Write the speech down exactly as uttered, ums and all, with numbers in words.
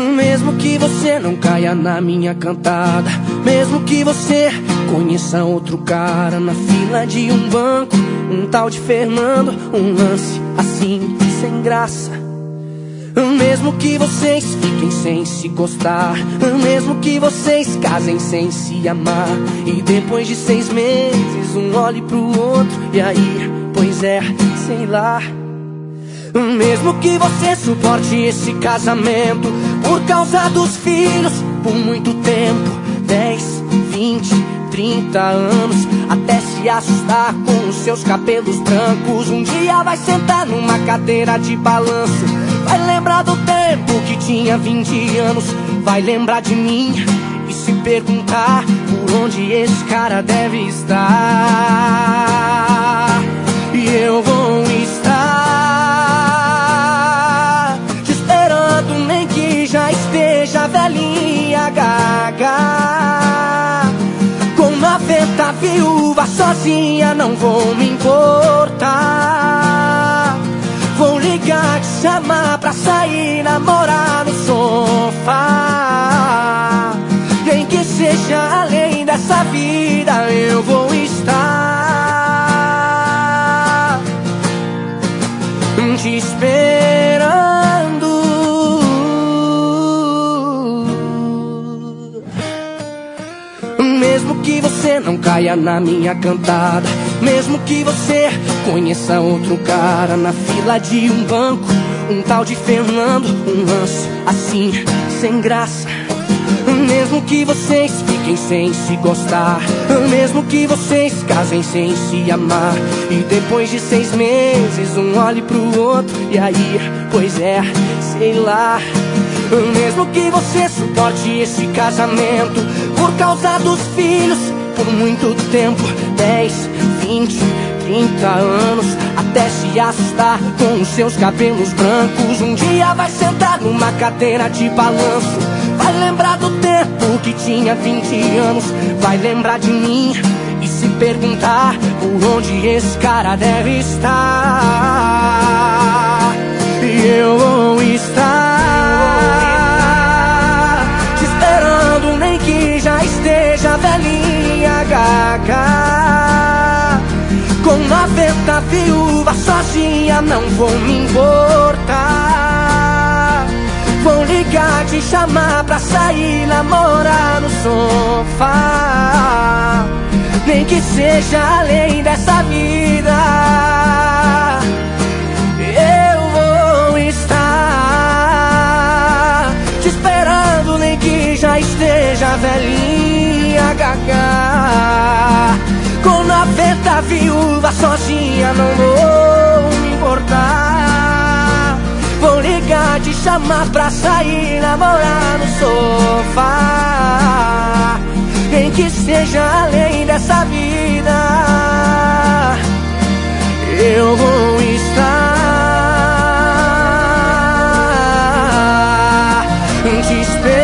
Mesmo que você não caia na minha cantada, mesmo que você conheça outro cara na fila de um banco, um tal de Fernando, um lance assim, sem graça. Mesmo que vocês fiquem sem se gostar, mesmo que vocês casem sem se amar, e depois de seis meses um olhe pro outro, e aí, pois é, sei lá. Mesmo que você suporte esse casamento por causa dos filhos por muito tempo, dez, vinte, trinta anos, até se assustar com os seus cabelos brancos. Um dia vai sentar numa cadeira de balanço, vai lembrar do tempo que tinha vinte anos, vai lembrar de mim e se perguntar por onde esse cara deve estar. E eu vou estar te esperando, nem que já esteja velhinha, gaga, com noventa viúva sozinha, não vou me importar. Vou ligar, te chamar pra sair, namorar no sofá. Nem que seja além dessa vida, eu vou estar te esperando. Mesmo que você não caia na minha cantada, mesmo que você conheça outro cara na fila de um banco, um tal de Fernando, um lance assim, sem graça. Mesmo que vocês fiquem sem se gostar, mesmo que vocês casem sem se amar, e depois de seis meses um olhe pro outro, e aí, pois é, sei lá. Mesmo que você suporte esse casamento por causa dos filhos por muito tempo, dez, vinte, trinta anos, até se assustar com os seus cabelos brancos. Um dia vai sentar numa cadeira de balanço, vai lembrar do tempo que tinha vinte anos, vai lembrar de mim e se perguntar por onde esse cara deve estar. E eu vou estar te esperando, nem que já esteja velhinha, gaga, com noventa viúvas sozinha, não vou me importar. Vou ligar, te chamar pra sair, namorar no sofá. Nem que seja além dessa vida, eu vou estar te esperando, nem que já esteja velhinha, gaga, com noventa viúvas sozinha, não vou me importar. Vou ligar, te chamar pra sair, namorar no sofá. Nem que seja além dessa vida, eu vou estar te esperando.